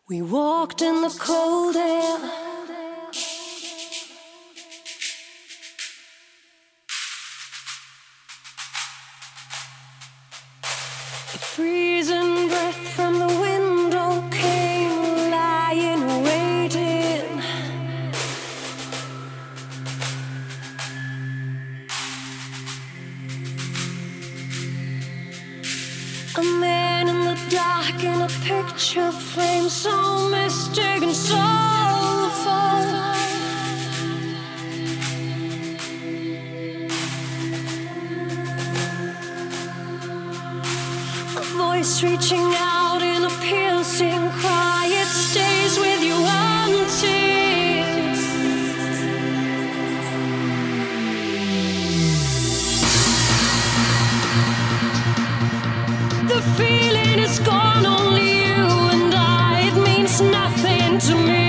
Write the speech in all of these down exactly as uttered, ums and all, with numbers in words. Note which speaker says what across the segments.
Speaker 1: We walked in the cold air, a freezing breath from the window came, lying waiting. A man in the dark in a picture frame, so mystic and soulful. A voice reaching out in a piercing cry, it stays with you until the feeling is gone, only you and I, it means nothing to me.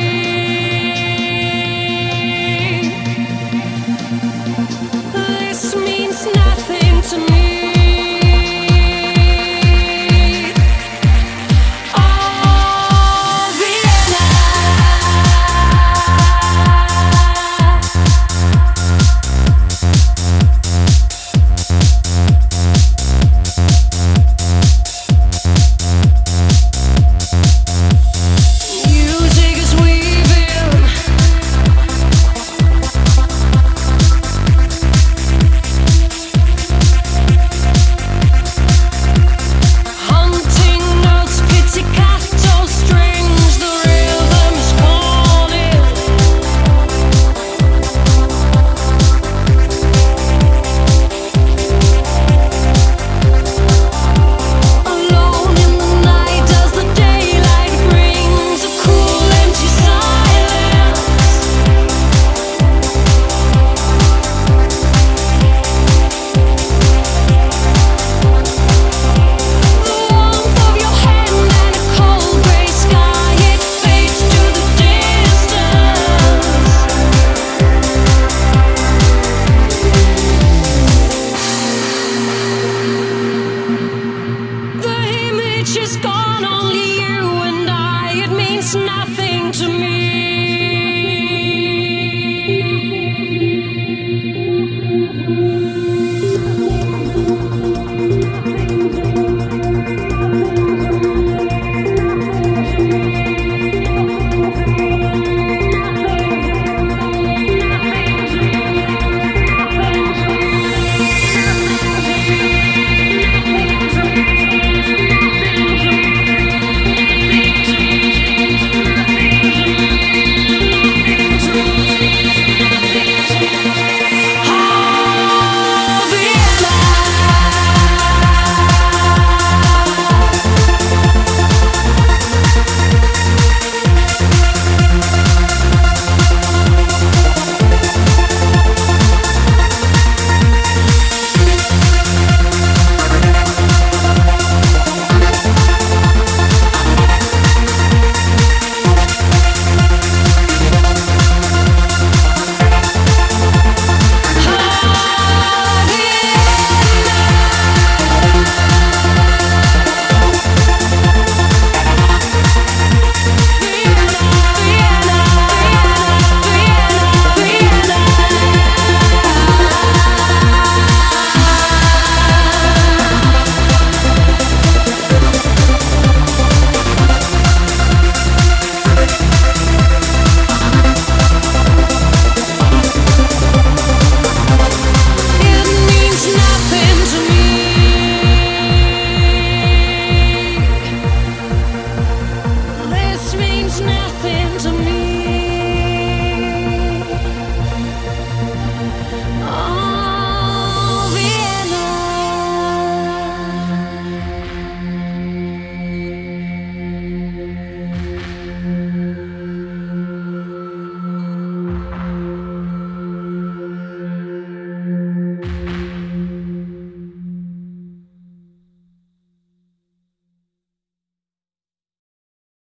Speaker 1: This means nothing to me. Oh, Vienna. Music is weaving, hunting notes, pizzicato strings, the rhythm is calling. Alone in the night as the daylight brings a cool empty silence. The warmth of your hand and a cold gray sky, it fades to the distance. The image is gone, only you and I, it means nothing to me.